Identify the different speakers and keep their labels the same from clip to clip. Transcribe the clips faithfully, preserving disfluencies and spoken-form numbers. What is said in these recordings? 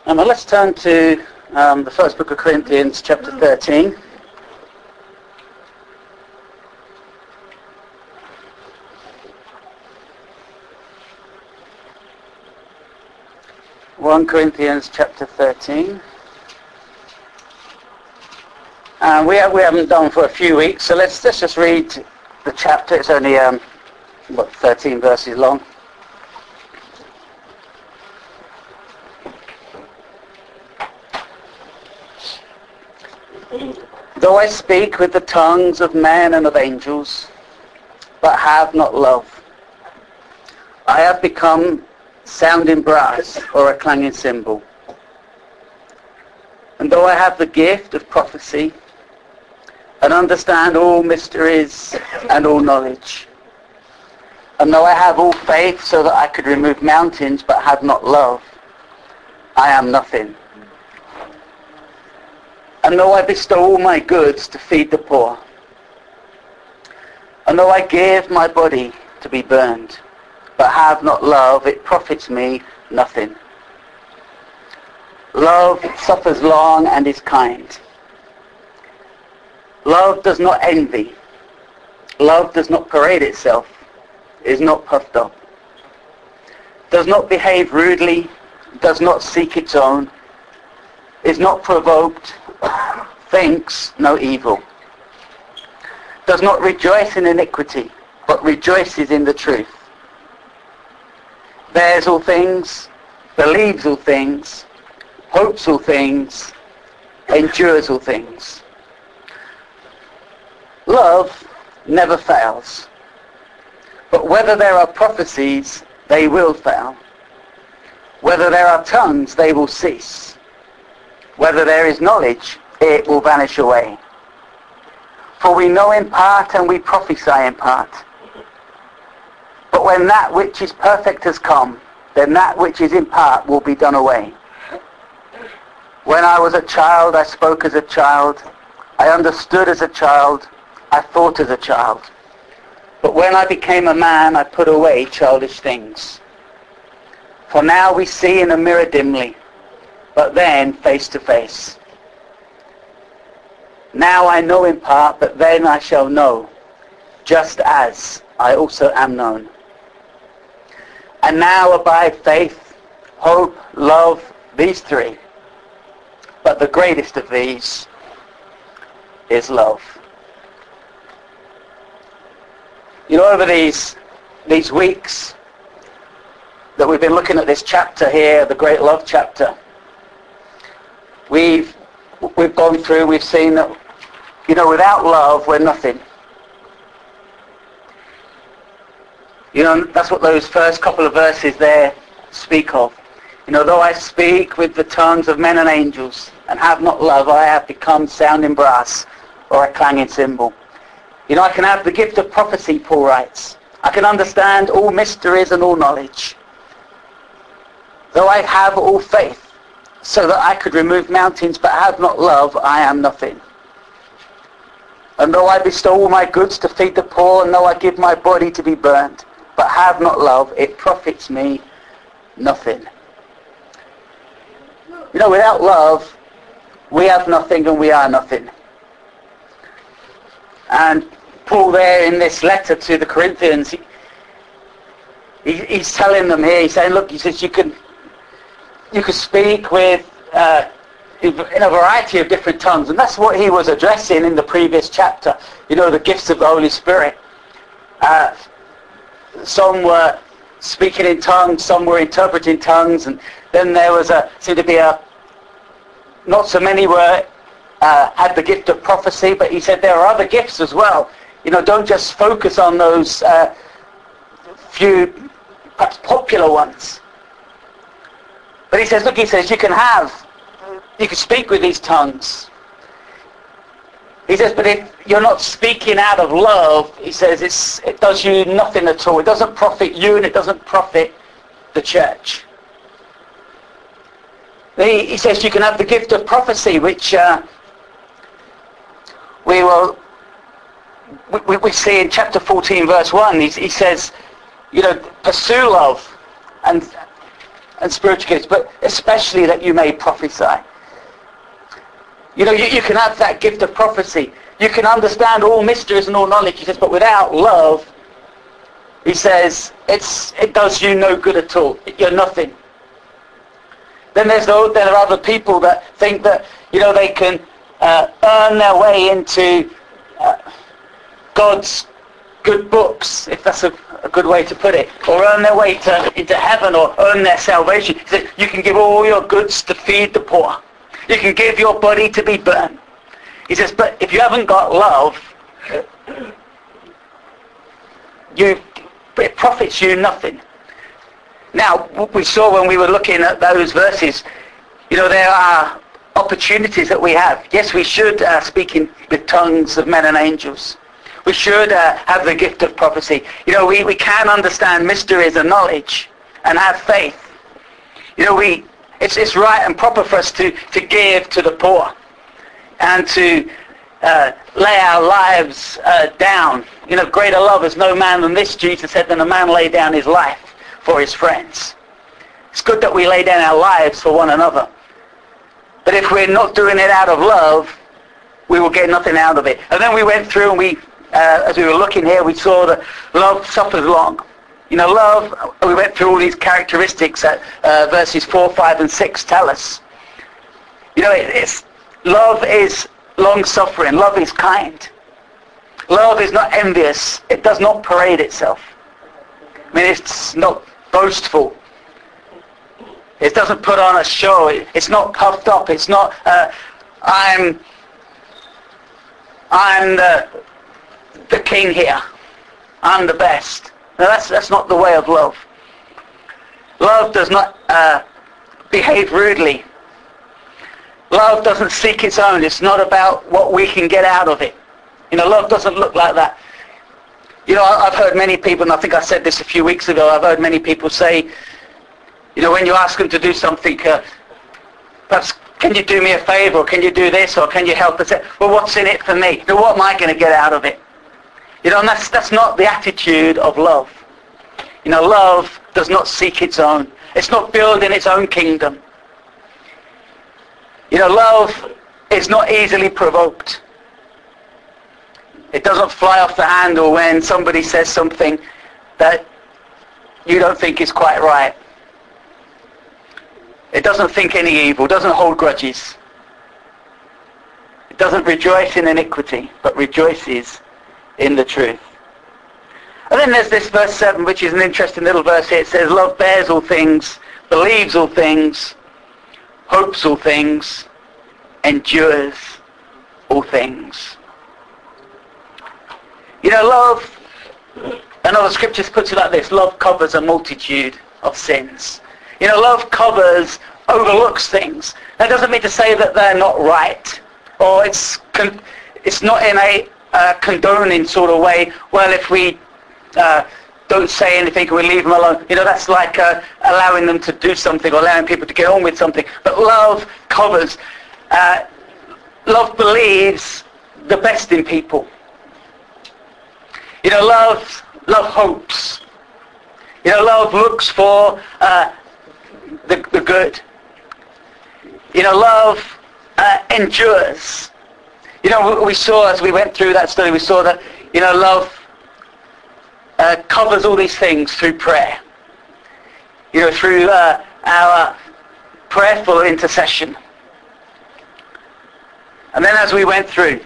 Speaker 1: Um, well, let's turn to um, the first book of Corinthians, chapter thirteen. First Corinthians chapter thirteen. And we, have, we haven't done for a few weeks, so let's, let's just read the chapter. It's only, um, what, thirteen verses long. Though I speak with the tongues of men and of angels, but have not love, I have become sounding brass or a clanging cymbal. And though I have the gift of prophecy and understand all mysteries and all knowledge, and though I have all faith so that I could remove mountains but have not love, I am nothing. And though I bestow all my goods to feed the poor, and though I give my body to be burned, but have not love, it profits me nothing. Love suffers long and is kind. Love does not envy. Love does not parade itself, is not puffed up, does not behave rudely, does not seek its own, is not provoked, thinks no evil, does not rejoice in iniquity, but rejoices in the truth, bears all things, believes all things, hopes all things, endures all things. Love never fails, but whether there are prophecies, they will fail. Whether there are tongues, they will cease. Whether there is knowledge, it will vanish away. For we know in part and we prophesy in part. But when that which is perfect has come, then that which is in part will be done away. When I was a child, I spoke as a child. I understood as a child. I thought as a child. But when I became a man, I put away childish things. For now we see in a mirror dimly, but then face to face. Now I know in part, but then I shall know, just as I also am known. And now abide faith, hope, love, these three. But the greatest of these is love. You know, over these, these weeks that we've been looking at this chapter here, the great love chapter, We've we've gone through, we've seen that, you know, without love, we're nothing. You know, that's what those first couple of verses there speak of. You know, though I speak with the tongues of men and angels and have not love, I have become sounding brass or a clanging cymbal. You know, I can have the gift of prophecy, Paul writes. I can understand all mysteries and all knowledge. Though I have all faith, so that I could remove mountains, but have not love, I am nothing. And though I bestow all my goods to feed the poor, and though I give my body to be burned, but have not love, it profits me nothing. You know, without love, we have nothing and we are nothing. And Paul there in this letter to the Corinthians, he, he, he's telling them here, he's saying, look, he says, you can You could speak with uh, in a variety of different tongues, and that's what he was addressing in the previous chapter. You know, the gifts of the Holy Spirit. Uh, some were speaking in tongues, some were interpreting tongues, and then there was a seemed to be a not so many were uh, had the gift of prophecy, but he said there are other gifts as well. You know, don't just focus on those uh, few perhaps popular ones. But he says, look, he says, you can have, you can speak with these tongues. He says, but if you're not speaking out of love, he says, it's, it does you nothing at all. It doesn't profit you and it doesn't profit the church. He, he says you can have the gift of prophecy, which uh, we will, we, we see in chapter fourteen, verse one. He, he says, you know, pursue love and and spiritual gifts, but especially that you may prophesy. You know, you, you can have that gift of prophecy. You can understand all mysteries and all knowledge, he says, but without love, he says, it's it does you no good at all. You're nothing. Then there's the, there are other people that think that, you know, they can uh, earn their way into uh, God's good books, if that's a, a good way to put it, or earn their way to into heaven, or earn their salvation. He said, you can give all your goods to feed the poor. You can give your body to be burned. He says, but if you haven't got love, you it profits you nothing. Now, what we saw when we were looking at those verses, you know, there are opportunities that we have. Yes, we should uh, speak in, with tongues of men and angels. We should uh, have the gift of prophecy. You know, we, we can understand mysteries and knowledge and have faith. You know, we it's it's right and proper for us to, to give to the poor and to uh, lay our lives uh, down. You know, greater love is no man than this, Jesus said, than a man lay down his life for his friends. It's good that we lay down our lives for one another. But if we're not doing it out of love, we will get nothing out of it. And then we went through and we, uh, as we were looking here, we saw that love suffers long. You know, love, we went through all these characteristics that uh, verses four, five, and six tell us. You know, it, it's love is long-suffering. Love is kind. Love is not envious. It does not parade itself. I mean, it's not boastful. It doesn't put on a show. It, it's not puffed up. It's not, uh, I'm, I'm the, the king here. I'm the best. No, that's, that's not the way of love. Love does not uh, behave rudely. Love doesn't seek its own. It's not about what we can get out of it. You know, love doesn't look like that. You know, I've heard many people, and I think I said this a few weeks ago, I've heard many people say, you know, when you ask them to do something, uh, perhaps, can you do me a favor, or can you do this, or can you help us? Well, what's in it for me? You know, what am I going to get out of it? You know, and that's, that's not the attitude of love. You know, love does not seek its own. It's not building its own kingdom. You know, love is not easily provoked. It doesn't fly off the handle when somebody says something that you don't think is quite right. It doesn't think any evil, doesn't hold grudges. It doesn't rejoice in iniquity, but rejoices in the truth. And then there's this verse seven, which is an interesting little verse here. It says, love bears all things, believes all things, hopes all things, endures all things. You know, love, another scripture puts it like this, love covers a multitude of sins. You know, love covers, overlooks things. That doesn't mean to say that they're not right, or it's con- it's not in a uh, condoning sort of way. Well, if we uh, don't say anything, we leave them alone. You know, that's like uh, allowing them to do something, or allowing people to get on with something. But love covers. Uh, love believes the best in people. You know, love, love hopes. You know, love looks for uh, the, the good. You know, love uh, endures. You know, we saw as we went through that study, we saw that, you know, love uh, covers all these things through prayer. You know, through uh, our prayerful intercession. And then as we went through,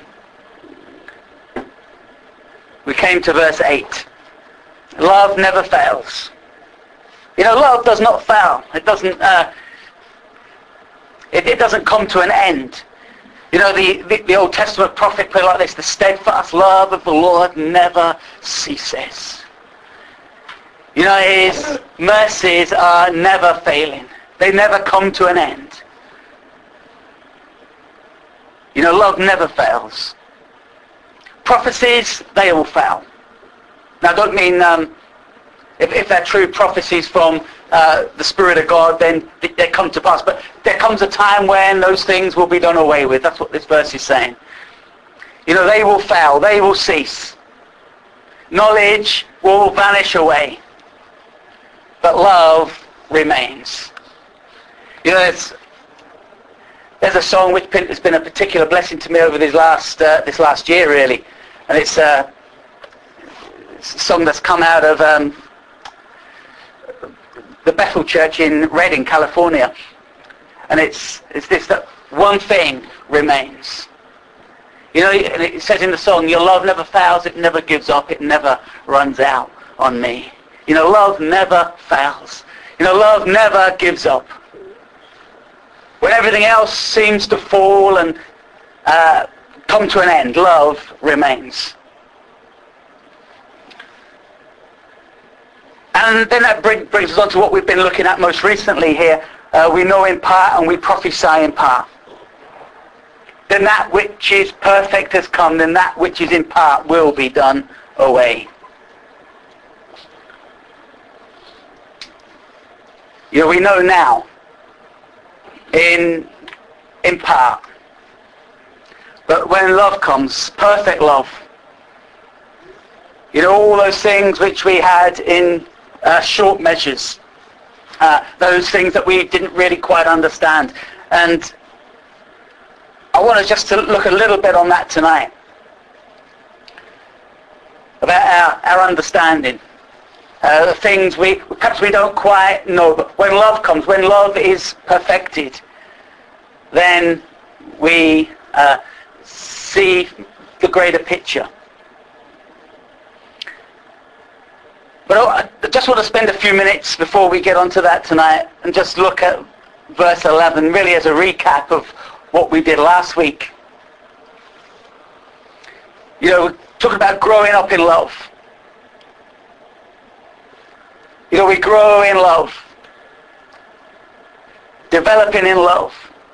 Speaker 1: we came to verse eight. Love never fails. You know, love does not fail. It doesn't. Uh, it, it doesn't come to an end. You know, the, the, the Old Testament prophet put it like this: the steadfast love of the Lord never ceases. You know, His mercies are never failing. They never come to an end. You know, love never fails. Prophecies, they all fail. Now, I don't mean um, if, if they're true prophecies from uh, the Spirit of God, then they, they come to pass. But there comes a time when those things will be done away with. That's what this verse is saying. You know, they will fail. They will cease. Knowledge will vanish away. But love remains. You know, it's, there's a song which has been a particular blessing to me over this last uh, this last year, really, and it's, uh, it's a song that's come out of um, the Bethel Church in Redding, California, and it's it's this that one thing remains. You know, and it says in the song, your love never fails, it never gives up, it never runs out on me. You know, love never fails. You know, love never gives up. When everything else seems to fall and uh, come to an end, love remains. And then that bring, brings us on to what we've been looking at most recently here. Uh, we know in part and we prophesy in part. Then that which is perfect has come, then that which is in part will be done away. You know, we know now, in in part, but when love comes, perfect love, you know, all those things which we had in uh, short measures, uh, those things that we didn't really quite understand, and I want us just to look a little bit on that tonight, about our, our understanding. Uh, the things we perhaps we don't quite know, but when love comes, when love is perfected, then we uh, see the greater picture. But I just want to spend a few minutes before we get onto that tonight and just look at verse eleven, really as a recap of what we did last week. You know, we're talking about growing up in love. You know, we grow in love, developing in love.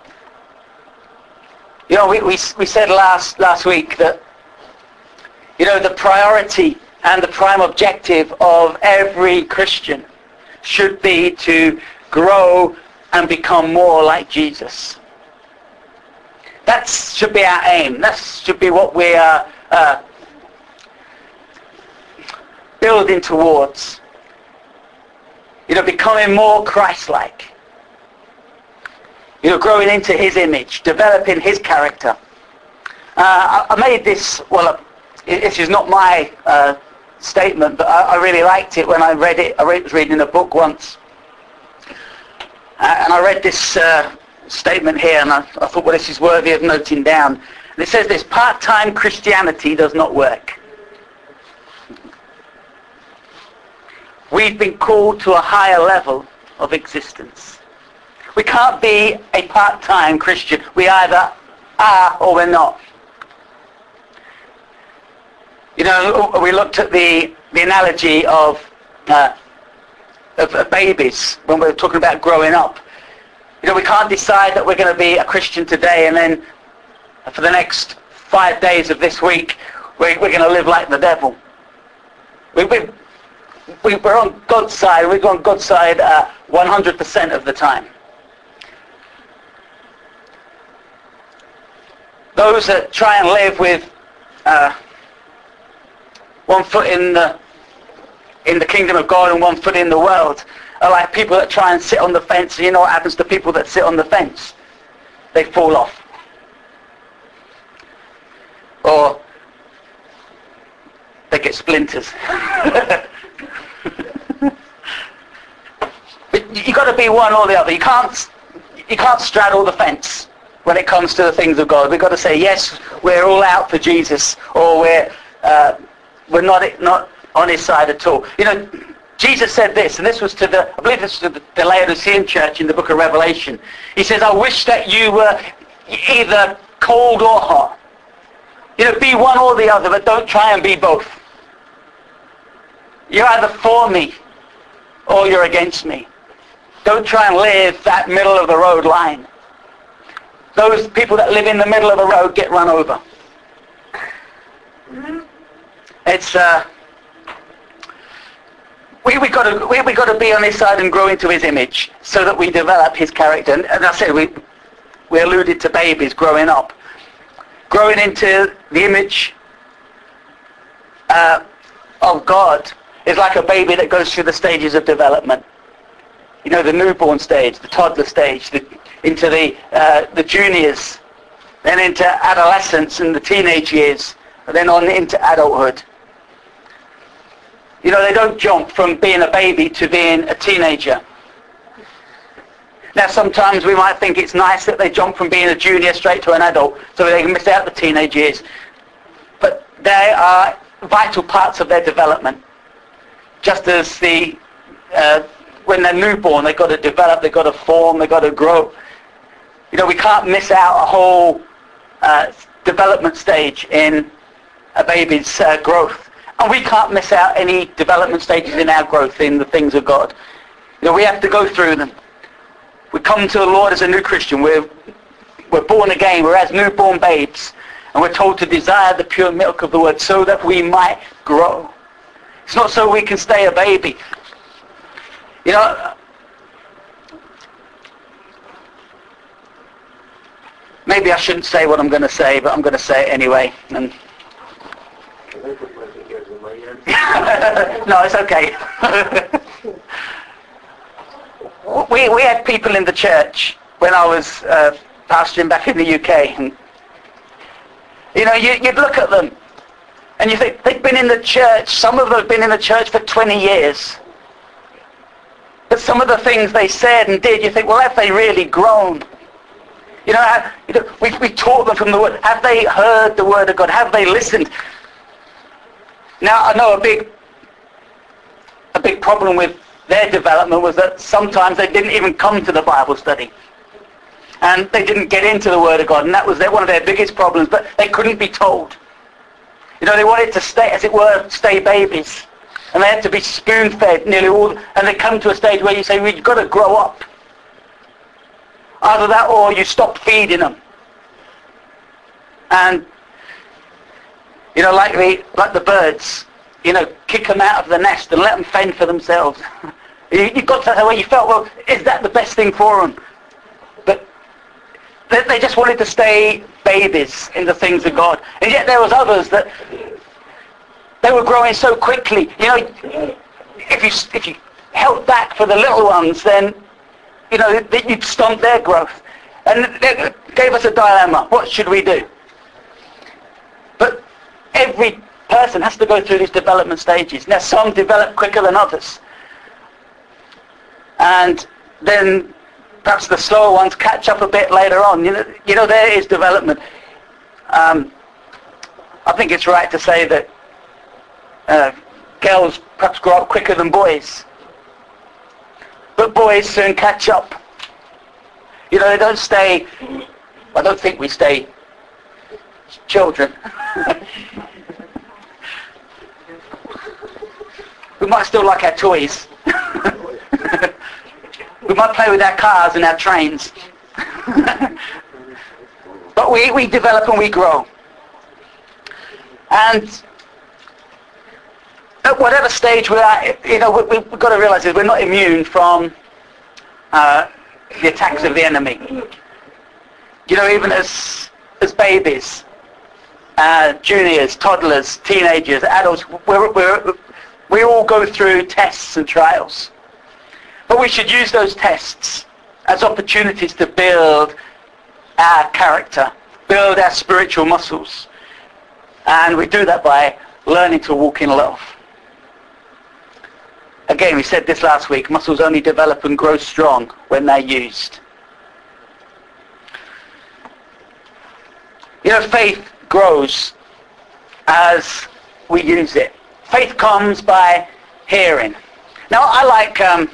Speaker 1: You know, we, we, we said last, last week that, you know, the priority and the prime objective of every Christian should be to grow and become more like Jesus. That should be our aim. That should be what we are uh, building towards. You know, becoming more Christ-like. You know, growing into his image, developing his character. Uh, I, I made this, well, this is not my uh, statement, but I, I really liked it when I read it. I read, was reading a book once. Uh, and I read this uh, statement here, and I, I thought, well, this is worthy of noting down. And it says this: part-time Christianity does not work. We've been called to a higher level of existence. We can't be a part-time Christian. We either are or we're not. You know, we looked at the, the analogy of, uh, of, of babies when we were talking about growing up. You know, we can't decide that we're going to be a Christian today and then for the next five days of this week we're, we're going to live like the devil. We, we, we, we're on God's side. We're on God's side uh, one hundred percent of the time. Those that try and live with uh, one foot in the in the kingdom of God and one foot in the world are like people that try and sit on the fence. And you know what happens to people that sit on the fence? They fall off. Or they get splinters. But you got to be one or the other. You can't you can't straddle the fence when it comes to the things of God. We've got to say, yes, we're all out for Jesus, or we're uh, we're not not on his side at all. You know, Jesus said this, and this was to the, I believe this was to the, the Laodicean church in the book of Revelation. He says, I wish that you were either cold or hot. You know, be one or the other, but don't try and be both. You're either for me or you're against me. Don't try and live that middle of the road line. Those people that live in the middle of the road get run over. It's uh, we we got to we we got to be on his side and grow into his image, so that we develop his character. And, and I said we we alluded to babies growing up, growing into the image uh, of God is like a baby that goes through the stages of development. you know, the newborn stage, the toddler stage, the, into the uh, the juniors, then into adolescence and the teenage years, and then on into adulthood. You know, they don't jump from being a baby to being a teenager. Now, sometimes we might think it's nice that they jump from being a junior straight to an adult, so they can miss out the teenage years. But they are vital parts of their development. Just as the uh, when they're newborn, they've got to develop, they've got to form, they've got to grow. You know, we can't miss out a whole uh, development stage in a baby's uh, growth. And we can't miss out any development stages in our growth in the things of God. You know, we have to go through them. We come to the Lord as a new Christian. We're, we're born again. We're as newborn babes. And we're told to desire the pure milk of the word so that we might grow. It's not so we can stay a baby. You know, maybe I shouldn't say what I'm going to say, but I'm going to say it anyway. And no, it's okay. we we had people in the church when I was uh, pastoring back in the U K, and you know, you, you'd look at them and you think they've been in the church. Some of them have been in the church for twenty years, but some of the things they said and did, you think, well, have they really grown? You know, have, you know we we taught them from the word. Have they heard the word of God? Have they listened? Now, I know a big, a big problem with their development was that sometimes they didn't even come to the Bible study. And they didn't get into the Word of God. And that was their, one of their biggest problems. But they couldn't be told. You know, they wanted to stay, as it were, stay babies. And they had to be spoon-fed nearly all. And they come to a stage where you say, well, you've got to grow up. Either that or you stop feeding them. And you know, like the like the birds, you know, kick them out of the nest and let them fend for themselves. you, you got to that way you felt, well, is that the best thing for them? But they, they just wanted to stay babies in the things of God. And yet there was others that they were growing so quickly. You know, if you if you held back for the little ones, then you know you'd stomp their growth. And they gave us a dilemma. What should we do? But every person has to go through these development stages. Now, some develop quicker than others. And then perhaps the slower ones catch up a bit later on. You know, you know there is development. Um, I think it's right to say that uh, girls perhaps grow up quicker than boys. But boys soon catch up. You know, they don't stay, I don't think we stay children. We might still like our toys. We might play with our cars and our trains. But we, we develop and we grow. And at whatever stage we are, you know, we, we've got to realise is we're not immune from uh, the attacks of the enemy. You know, even as as babies, uh, juniors, toddlers, teenagers, adults, we're, we're, we all go through tests and trials. But we should use those tests as opportunities to build our character, build our spiritual muscles. And we do that by learning to walk in love. Again, we said this last week, muscles only develop and grow strong when they're used. You know, faith grows as we use it. Faith comes by hearing. Now, I like, um,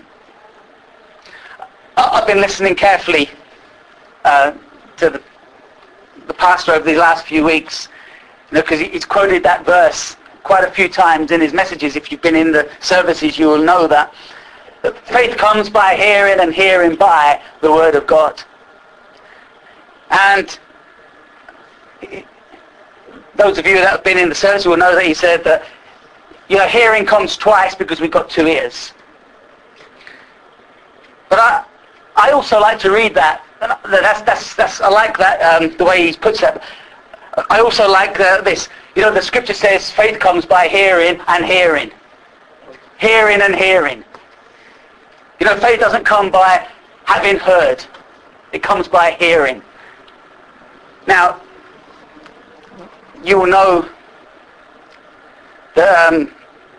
Speaker 1: I've been listening carefully uh, to the, the pastor over these last few weeks, you know, because he's quoted that verse quite a few times in his messages. If you've been in the services, you will know that. that faith comes by hearing, and hearing by the Word of God. And those of you that have been in the service will know that he said that, you know, hearing comes twice because we've got two ears. But I, I also like to read that. That's, that's, that's, I like that, um, the way he puts that. I also like uh, this. You know, the scripture says faith comes by hearing and hearing. Hearing and hearing. You know, faith doesn't come by having heard. It comes by hearing. Now, you will know that um,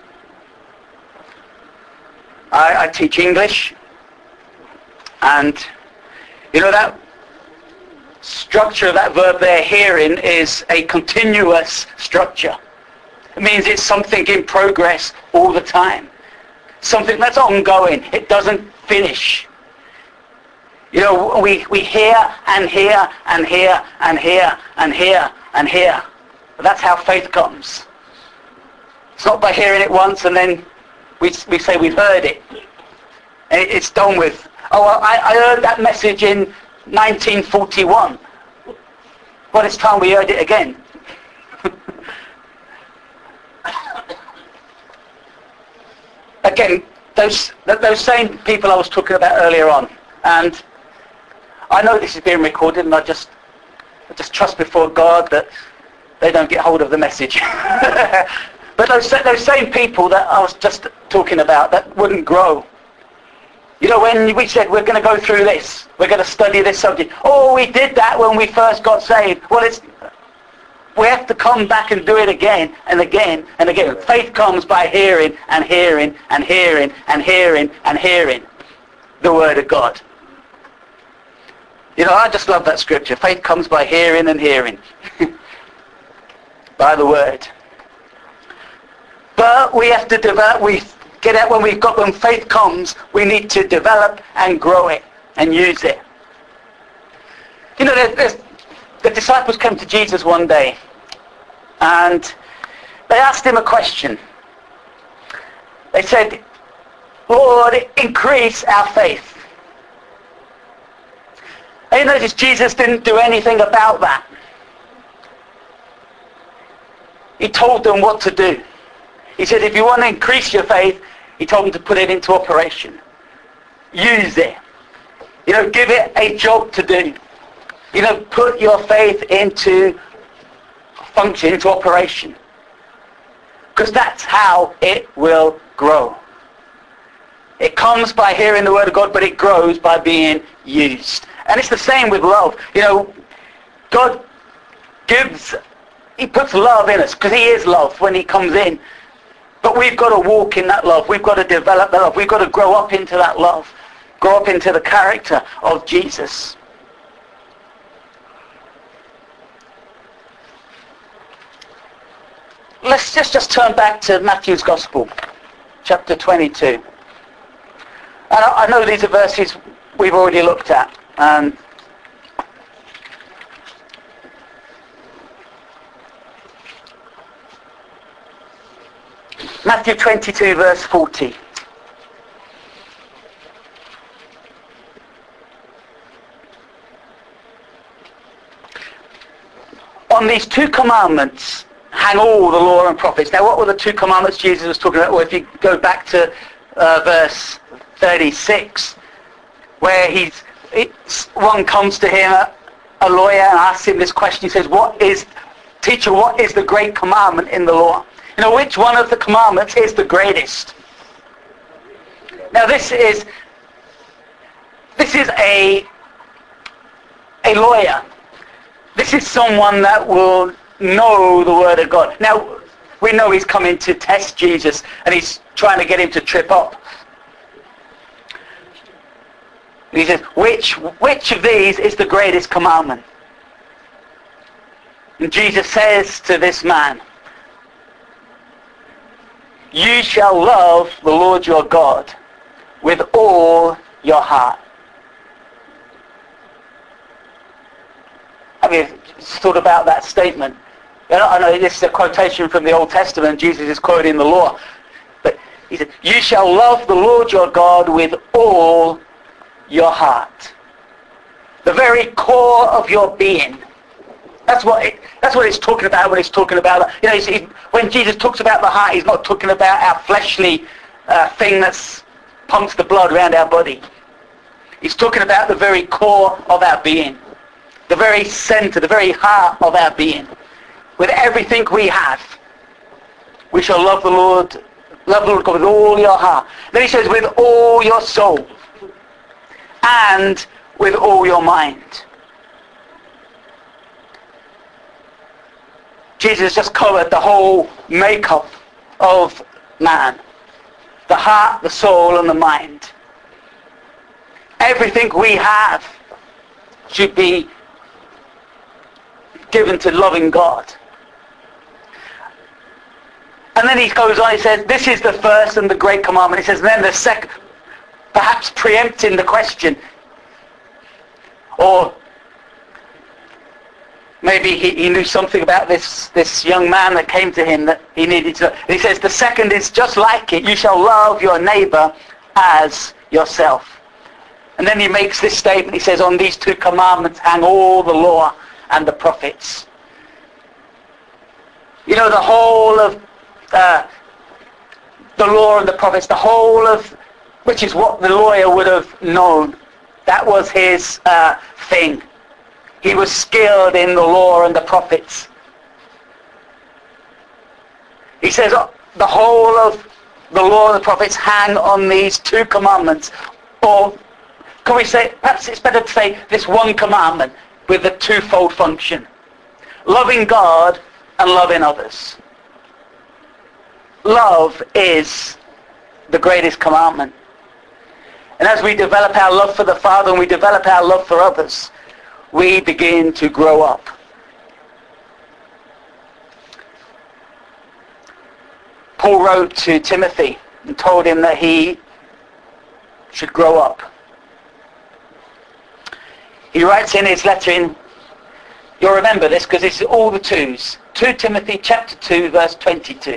Speaker 1: I, I teach English, and you know that structure of that verb there, hearing, is a continuous structure. It means it's something in progress all the time. Something that's ongoing. It doesn't finish. You know, we, we hear and hear and hear and hear and hear and hear. But that's how faith comes. It's not by hearing it once and then we, we say we've heard it. It's done with. Oh, I, I heard that message in nineteen forty-one. Well, it's time we heard it again. Again, those those same people I was talking about earlier on, and I know this is being recorded, and I just I just trust before God that they don't get hold of the message. But those those same people that I was just talking about that wouldn't grow. You know, when we said we're going to go through this, we're going to study this subject. Oh, we did that when we first got saved. Well, it's we have to come back and do it again and again and again. Faith comes by hearing and hearing and hearing and hearing and hearing the Word of God. You know, I just love that scripture. Faith comes by hearing and hearing. By the Word. But we have to develop, we get out when we've got, when faith comes, we need to develop and grow it and use it. You know, there's, there's, the disciples came to Jesus one day and they asked him a question. They said, Lord, increase our faith. And you notice Jesus didn't do anything about that. He told them what to do. He said, if you want to increase your faith, he told them to put it into operation. Use it. You know, give it a job to do. You know, put your faith into function, into operation. Because that's how it will grow. It comes by hearing the Word of God, but it grows by being used. And it's the same with love. You know, God gives, he puts love in us, because he is love when he comes in. But we've got to walk in that love. We've got to develop that love. We've got to grow up into that love. Grow up into the character of Jesus. Let's just, just turn back to Matthew's Gospel, chapter twenty-two. And I, I know these are verses we've already looked at. And Matthew twenty-two, verse forty. On these two commandments hang all the law and prophets. Now, what were the two commandments Jesus was talking about? Well, if you go back to uh, verse thirty-six, where he's it's, one comes to him, a, a lawyer, and asks him this question. He says, "What is, teacher? What is the great commandment in the law?" You know, which one of the commandments is the greatest? Now, this is this is a a lawyer. This is someone that will know the Word of God. Now, we know he's coming to test Jesus, and he's trying to get him to trip up. And he says, which, which of these is the greatest commandment? And Jesus says to this man, you shall love the Lord your God with all your heart. Have you thought about that statement? I know this is a quotation from the Old Testament. Jesus is quoting the law. But he said, you shall love the Lord your God with all your heart. The very core of your being. That's what it, that's what it's talking about when it's talking about, you know, he, when Jesus talks about the heart, he's not talking about our fleshly uh, thing that pumps the blood around our body. He's talking about the very core of our being. The very center, the very heart of our being. With everything we have, we shall love the Lord, love the Lord God with all your heart. Then he says, with all your soul. and with all your mind. Jesus just covered the whole makeup of man. The heart, the soul, and the mind. Everything we have should be given to loving God. And then he goes on, he says, this is the first and the great commandment. He says, and then the second, perhaps preempting the question, or maybe he, he knew something about this, this young man that came to him that he needed to. He says, the second is just like it. You shall love your neighbor as yourself. And then he makes this statement. He says, on these two commandments hang all the law and the prophets. You know, the whole of uh, the law and the prophets, the whole of, which is what the lawyer would have known. That was his uh, thing. He was skilled in the law and the prophets. He says oh, the whole of the law and the prophets hang on these two commandments. Or can we say, perhaps it's better to say this one commandment with a twofold function. Loving God and loving others. Love is the greatest commandment. And as we develop our love for the Father and we develop our love for others, we begin to grow up. Paul wrote to Timothy and told him that he should grow up. He writes in his letter in, you'll remember this because it's all the twos, Second Timothy chapter two verse twenty-two.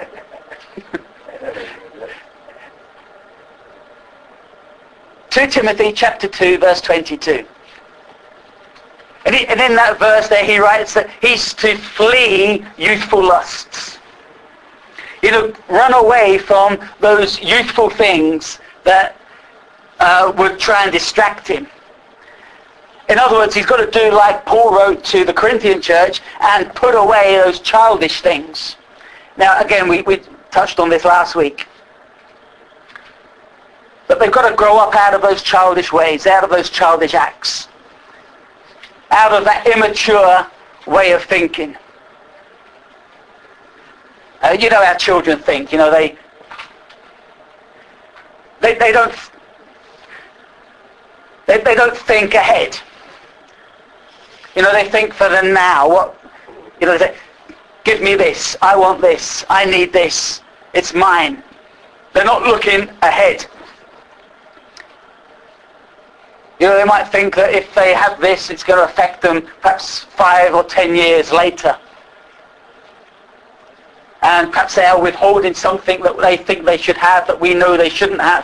Speaker 1: Second Timothy chapter two verse twenty-two. And, he, and in that verse there he writes that he's to flee youthful lusts. You know, run away from those youthful things that uh, would try and distract him. In other words, he's got to do like Paul wrote to the Corinthian church and put away those childish things. Now again, we, we touched on this last week. But they've got to grow up out of those childish ways, out of those childish acts. Out of that immature way of thinking. Uh, you know how children think, you know, they, they, they don't, they, they don't think ahead. You know, they think for the now. What, you know, they say, give me this, I want this, I need this, it's mine. They're not looking ahead. You know, they might think that if they have this, it's going to affect them perhaps five or ten years later. And perhaps they are withholding something that they think they should have that we know they shouldn't have.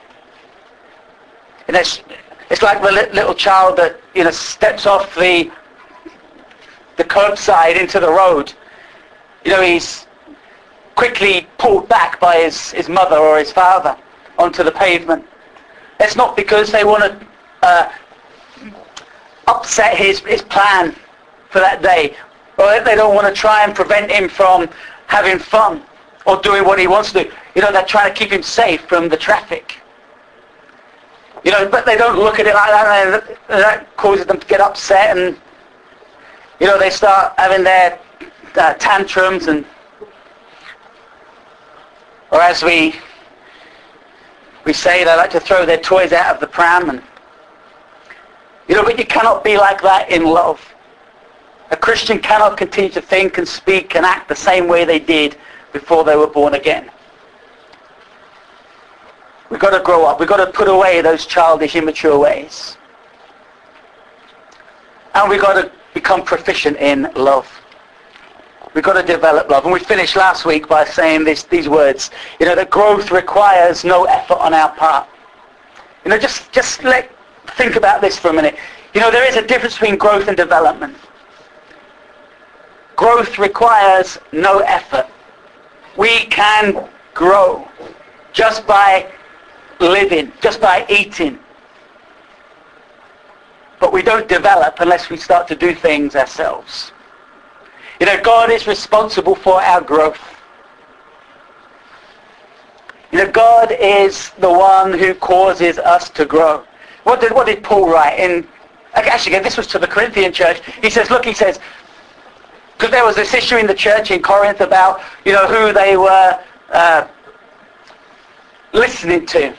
Speaker 1: And it's, it's like the little child that, you know, steps off the the curbside into the road. You know, he's quickly pulled back by his, his mother or his father onto the pavement. It's not because they want to uh, upset his, his plan for that day, or they don't want to try and prevent him from having fun or doing what he wants to do. You know, they're trying to keep him safe from the traffic. You know, but they don't look at it like that, and that causes them to get upset, and you know, they start having their uh, tantrums, and or as we we say, they like to throw their toys out of the pram, and you know, but you cannot be like that in love. A Christian cannot continue to think and speak and act the same way they did before they were born again. We've got to grow up. We've got to put away those childish, immature ways. And we've got to become proficient in love. We've got to develop love. And we finished last week by saying this, these words, you know, that growth requires no effort on our part. You know, just, just let, think about this for a minute. You know, there is a difference between growth and development. Growth requires no effort. We can grow just by living, just by eating. But we don't develop unless we start to do things ourselves. You know, God is responsible for our growth. You know, God is the one who causes us to grow. What did, what did Paul write? In, actually, this was to the Corinthian church. He says, look, he says, because there was this issue in the church in Corinth about, you know, who they were uh, listening to.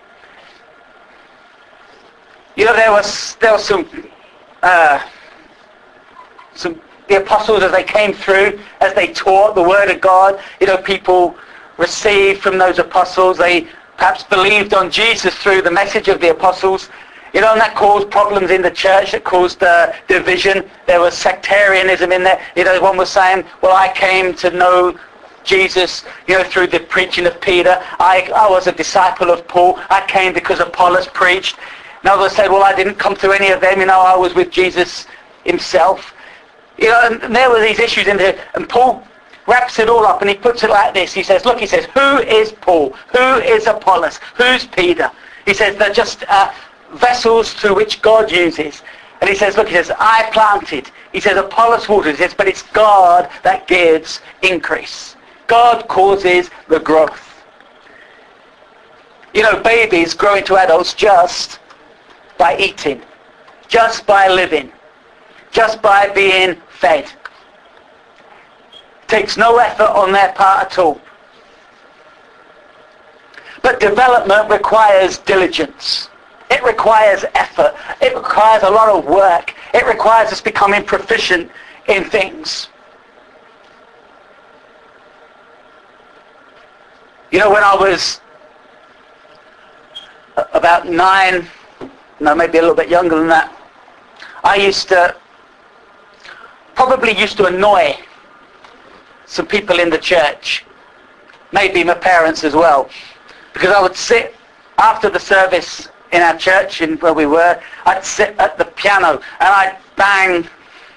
Speaker 1: You know, there was there was some uh, some the apostles as they came through, as they taught the word of God. You know, people received from those apostles. They perhaps believed on Jesus through the message of the apostles. You know, and that caused problems in the church. It caused uh, division. There was sectarianism in there. You know, one was saying, well, I came to know Jesus, you know, through the preaching of Peter. I, I was a disciple of Paul. I came because Apollos preached. And others said, well, I didn't come through any of them. You know, I was with Jesus himself. You know, and, and there were these issues in there. And Paul wraps it all up and he puts it like this. He says, look, he says, who is Paul? Who is Apollos? Who's Peter? He says, they're just uh, vessels through which God uses. And he says, look, he says, I planted. He says, Apollos watered. He says, but it's God that gives increase. God causes the growth. You know, babies grow into adults just by eating, just by living, just by being fed. Takes no effort on their part at all. But development requires diligence. It requires effort. It requires a lot of work. It requires us becoming proficient in things. You know, when I was about nine, no, maybe a little bit younger than that, I used to, probably used to annoy some people in the church, maybe my parents as well, because I would sit after the service in our church, in where we were, I'd sit at the piano and I'd bang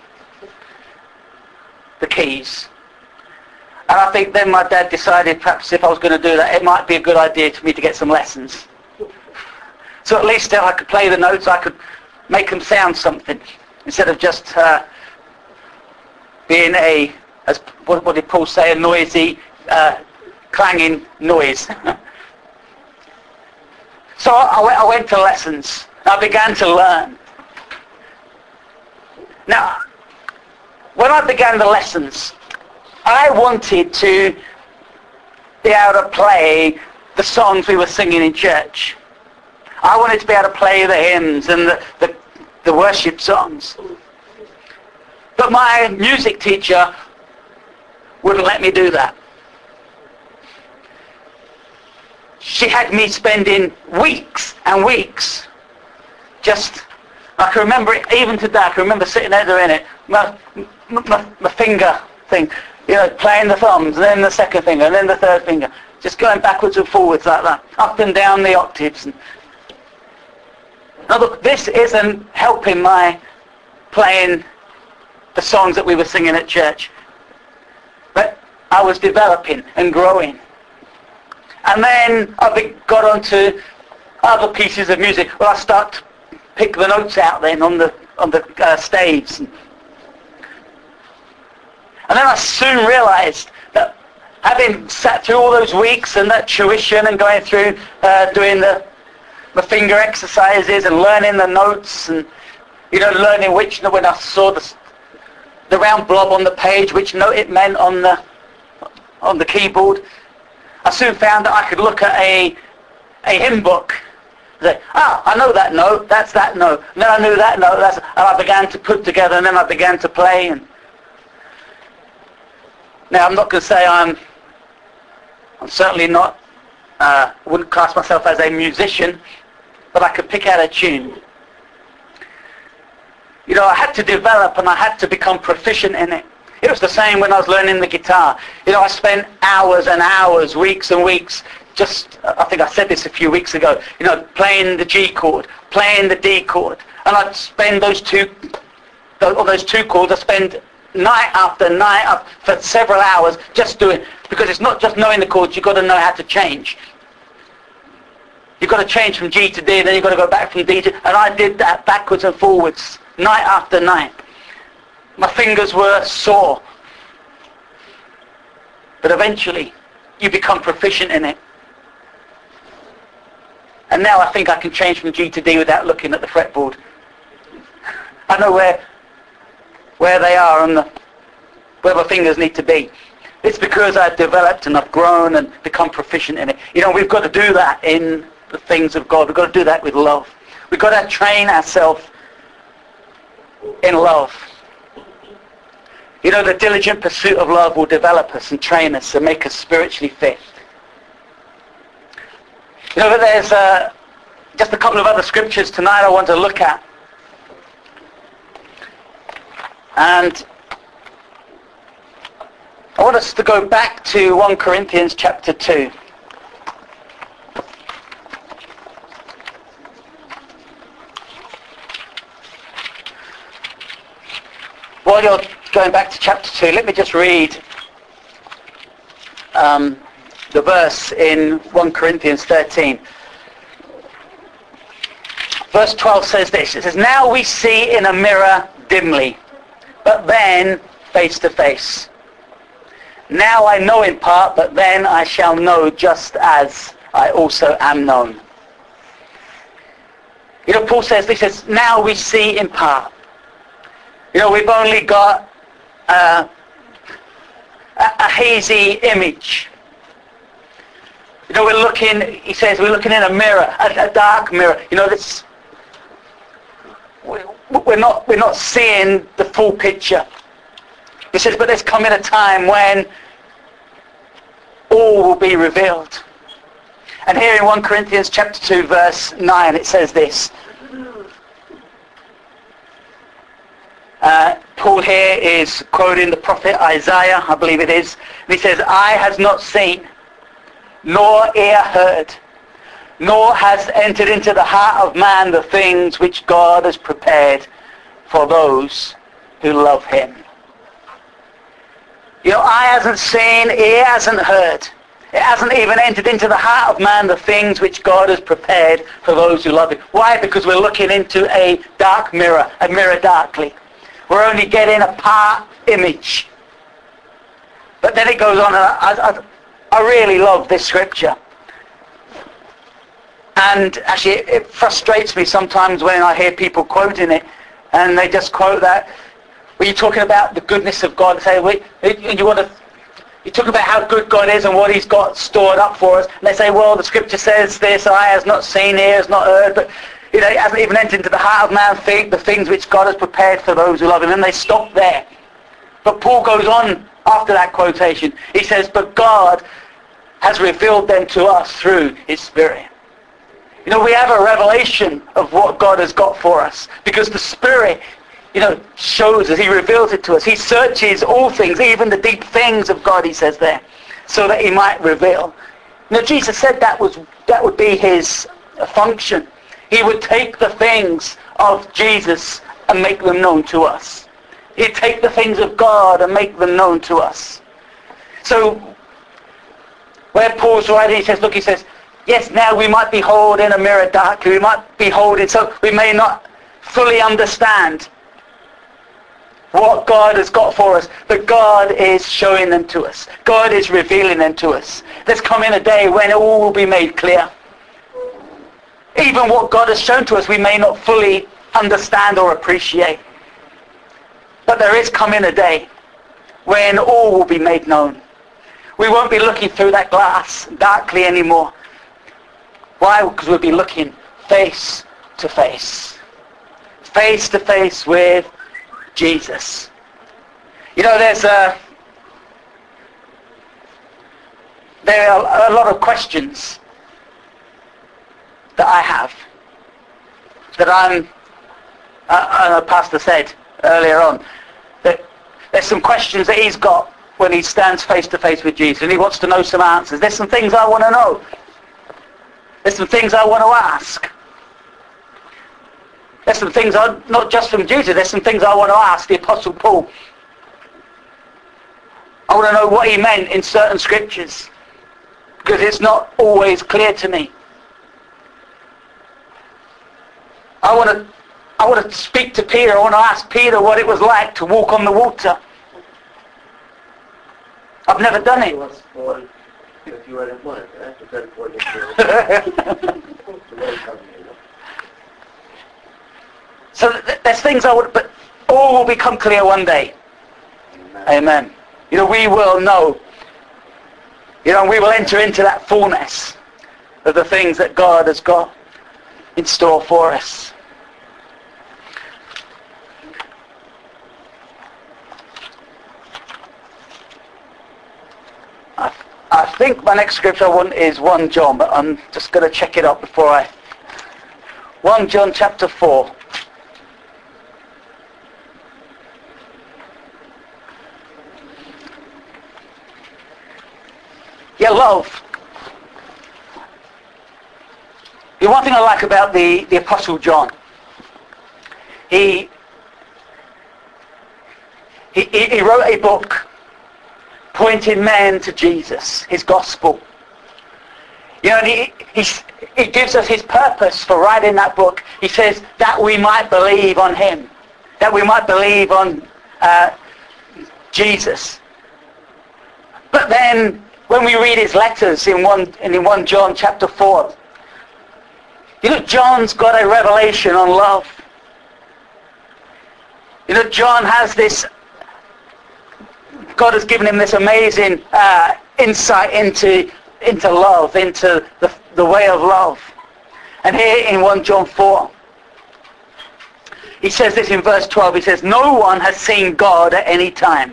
Speaker 1: the keys. And I think then my dad decided perhaps if I was going to do that, it might be a good idea for me to get some lessons. So at least if I could play the notes, I could make them sound something, instead of just uh, being a, as what, what did Paul say, a noisy, uh, clanging noise. So I went, I went to lessons. I began to learn. Now, when I began the lessons, I wanted to be able to play the songs we were singing in church. I wanted to be able to play the hymns and the, the, the worship songs. But my music teacher wouldn't let me do that. She had me spending weeks and weeks just, I can remember it even today, I can remember sitting there doing it, my, my, my finger thing, you know, playing the thumbs, and then the second finger, and then the third finger, just going backwards and forwards like that, up and down the octaves. And now look, this isn't helping my playing the songs that we were singing at church. But I was developing and growing. And then I got onto other pieces of music. Well, I start to pick the notes out then on the on the uh, staves. And then I soon realized that having sat through all those weeks and that tuition and going through uh, doing the my finger exercises and learning the notes and, you know, learning which, when I saw the the round blob on the page, which note it meant on the on the keyboard, I soon found that I could look at a a hymn book and say, ah, I know that note, that's that note. And then I knew that note, that's, and I began to put together, and then I began to play. And now I'm not going to say I'm, I'm certainly not, uh, wouldn't class myself as a musician, but I could pick out a tune. You know, I had to develop and I had to become proficient in it. It was the same when I was learning the guitar. You know, I spent hours and hours, weeks and weeks, just, I think I said this a few weeks ago, you know, playing the G chord, playing the D chord. And I'd spend those two, on those two chords, I'd spend night after night up for several hours just doing, because it's not just knowing the chords, you've got to know how to change. You've got to change from G to D, then you've got to go back from D to, and I did that backwards and forwards, night after night. My fingers were sore. But eventually, you become proficient in it. And now I think I can change from G to D without looking at the fretboard. I know where where they are and the, where my fingers need to be. It's because I've developed and I've grown and become proficient in it. You know, we've got to do that in the things of God. We've got to do that with love. We've got to train ourselves in love. You know, the diligent pursuit of love will develop us and train us and make us spiritually fit. You know, but there's uh, just a couple of other scriptures tonight I want to look at. And I want us to go back to First Corinthians chapter two. While you're going back to chapter two, let me just read um, the verse in First Corinthians thirteen. Verse twelve says this. It says, "Now we see in a mirror dimly, but then face to face. Now I know in part, but then I shall know just as I also am known." You know, Paul says, he says, now we see in part. You know, we've only got uh, a, a hazy image. You know, we're looking, he says, we're looking in a mirror, a, a dark mirror. You know, this, we're not, we're not seeing the full picture. He says, but there's coming a time when all will be revealed. And here in First Corinthians chapter two, verse nine, it says this. Uh, Paul here is quoting the prophet Isaiah, I believe it is. And he says, "Eye has not seen, nor ear heard, nor has entered into the heart of man the things which God has prepared for those who love him." You know, eye hasn't seen, ear hasn't heard. It hasn't even entered into the heart of man the things which God has prepared for those who love him. Why? Because we're looking into a dark mirror, a mirror darkly. We're only getting a part image. But then it goes on, and I, I, I really love this scripture. And actually, it, it frustrates me sometimes when I hear people quoting it, and they just quote that. When you're talking about the goodness of God, say, wait, you want to, you talk about how good God is and what he's got stored up for us, and they say, well, the scripture says this, eye has not seen, ear has not heard, but you know, it hasn't even entered into the heart of man think the things which God has prepared for those who love him. And they stop there. But Paul goes on after that quotation. He says, but God has revealed them to us through his Spirit. You know, we have a revelation of what God has got for us because the Spirit, you know, shows us, he reveals it to us. He searches all things, even the deep things of God, he says there, so that he might reveal. You know, Jesus said that was that would be his function. He would take the things of Jesus and make them known to us. He'd take the things of God and make them known to us. So, where Paul's writing, he says, look, he says, yes, now we might behold in a mirror darkly, we might behold it, so we may not fully understand what God has got for us, but God is showing them to us. God is revealing them to us. There's coming a day when it all will be made clear. Even what God has shown to us, we may not fully understand or appreciate. But there is coming a day when all will be made known. We won't be looking through that glass darkly anymore. Why? Because we'll be looking face to face. Face to face with Jesus. You know, there's a, there are a lot of questions that I have, that I'm, uh, uh, Pastor said earlier on, that there's some questions that he's got when he stands face to face with Jesus, and he wants to know some answers. There's some things I want to know. There's some things I want to ask. There's some things, I, not just from Jesus, there's some things I want to ask the Apostle Paul. I want to know what he meant in certain scriptures, because it's not always clear to me. I want to, I want to speak to Peter. I want to ask Peter what it was like to walk on the water. I've never done it. So th- there's things I would, but all will become clear one day. Amen. Amen. You know, we will know. You know, we will enter into that fullness of the things that God has got in store for us. I, I think my next scripture I want is First John, but I'm just going to check it up before I... First John chapter four. Yeah, love. The one thing I like about the, the Apostle John, he, he, he wrote a book pointing men to Jesus, his gospel. You know, and he, he, he gives us his purpose for writing that book. He says that we might believe on him, that we might believe on uh, Jesus. But then, when we read his letters in one in First John chapter four, you know, John's got a revelation on love. You know, John has this, God has given him this amazing uh, insight into into love, into the, the way of love. And here in First John four, he says this in verse twelve, he says, "No one has seen God at any time.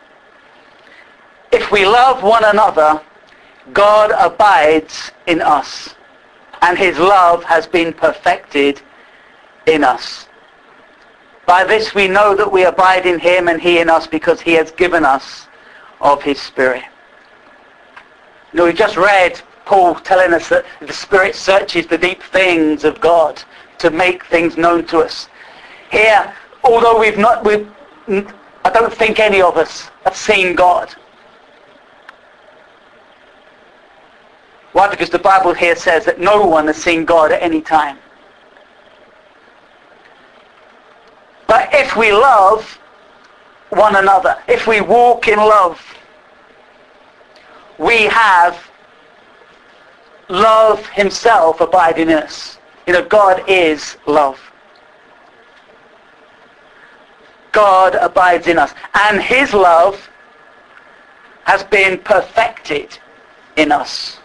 Speaker 1: If we love one another, God abides in us, and his love has been perfected in us. By this we know that we abide in him and he in us, because he has given us of his Spirit." You know, we just read Paul telling us that the Spirit searches the deep things of God to make things known to us. Here, although we've not, we've, I don't think any of us have seen God. Why? Because the Bible here says that no one has seen God at any time. But if we love one another, if we walk in love, we have love himself abiding in us. You know, God is love. God abides in us. And his love has been perfected in us.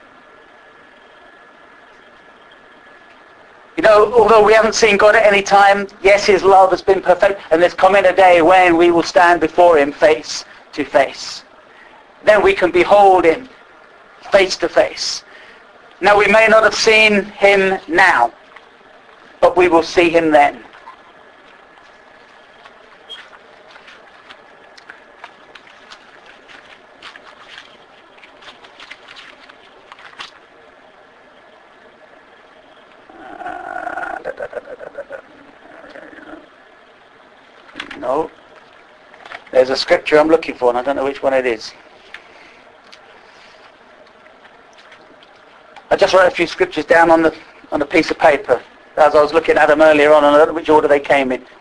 Speaker 1: You know, although we haven't seen God at any time, yes, his love has been perfect, and there's coming a day when we will stand before him face to face. Then we can behold him face to face. Now, we may not have seen him now, but we will see him then. No. There's a scripture I'm looking for, and I don't know which one it is. I just wrote a few scriptures down on the on a piece of paper as I was looking at them earlier on, and I don't know which order they came in.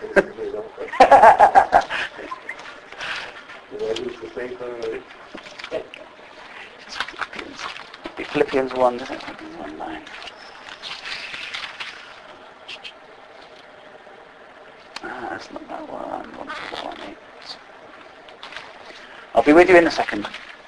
Speaker 1: Philippians one, isn't it? one nine. Ah, that's not that one. one, one eight. I'll be with you in a second.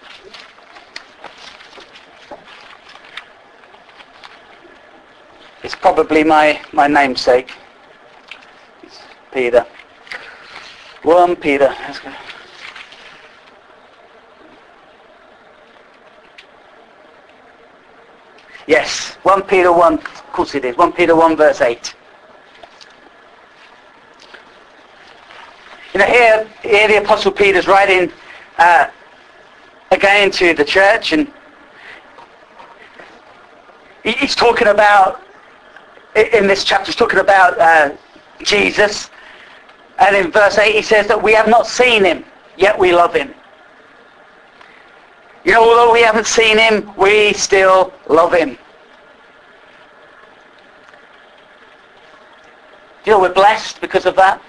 Speaker 1: It's probably my, my namesake. It's Peter. One Peter. Let's go. Yes, First Peter one. Of course it is. First Peter one verse eight. You know, here, here the Apostle Peter's writing uh, again to the church, and he, he's talking about, in this chapter, he's talking about uh, Jesus, and in verse eight he says that we have not seen him, yet we love him. You know, although we haven't seen him, we still love him. You know, we're blessed because of that.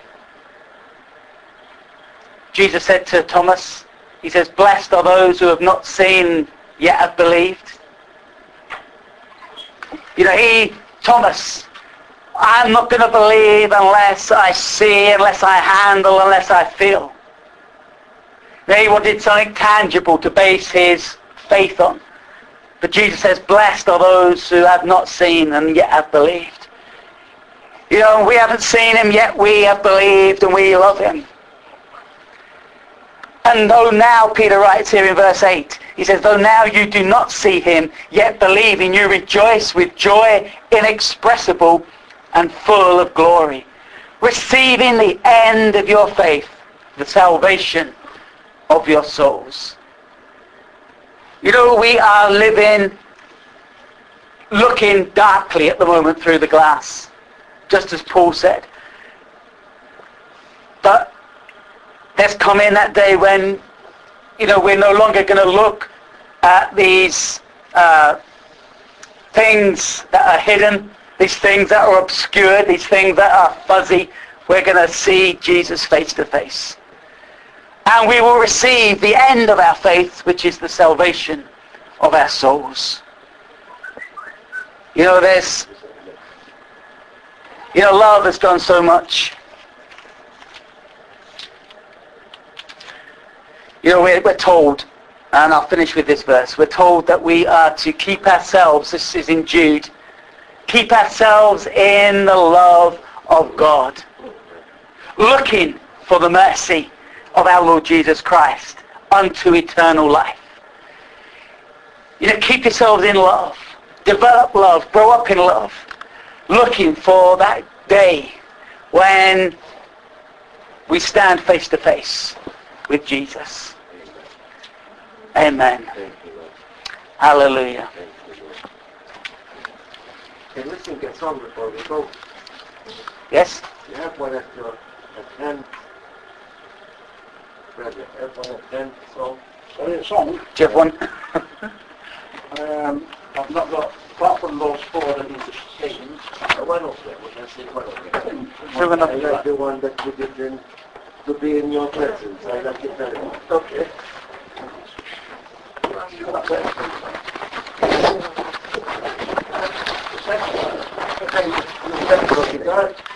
Speaker 1: Jesus said to Thomas, he says, "Blessed are those who have not seen yet have believed." You know, he, Thomas, I'm not going to believe unless I see, unless I handle, unless I feel. He wanted something tangible to base his faith on. But Jesus says, blessed are those who have not seen and yet have believed. You know, we haven't seen him, yet we have believed and we love him. And though now, Peter writes here in verse eight, he says, though now you do not see him, yet believing, you rejoice with joy inexpressible and full of glory, receiving the end of your faith, the salvation of your souls. You know, we are living, looking darkly at the moment through the glass, just as Paul said. But there's coming that day when, you know, we're no longer going to look at these uh, things that are hidden, these things that are obscured, these things that are fuzzy. We're going to see Jesus face to face. And we will receive the end of our faith, which is the salvation of our souls. You know, there's, you know, love has done so much. You know, we're, we're told, and I'll finish with this verse, we're told that we are to keep ourselves, this is in Jude, keep ourselves in the love of God, looking for the mercy of our Lord Jesus Christ unto eternal life. You know, keep yourselves in love, develop love, grow up in love, looking for that day when we stand face to face with Jesus. Amen. Hallelujah.
Speaker 2: Can we sing a song before we go?
Speaker 1: Yes?
Speaker 2: You have one at your at hand. Brother, have one at hand song.
Speaker 3: Sorry, a song.
Speaker 1: Do you have one?
Speaker 3: Um, I've not got, apart from those four that need to sing.
Speaker 2: Uh, One of them, we can sing one of them.
Speaker 1: Sure enough.
Speaker 2: I like the one that you did in To Be in Your Presence. I like it very much.
Speaker 3: Okay.
Speaker 2: Okay, you can go guitar.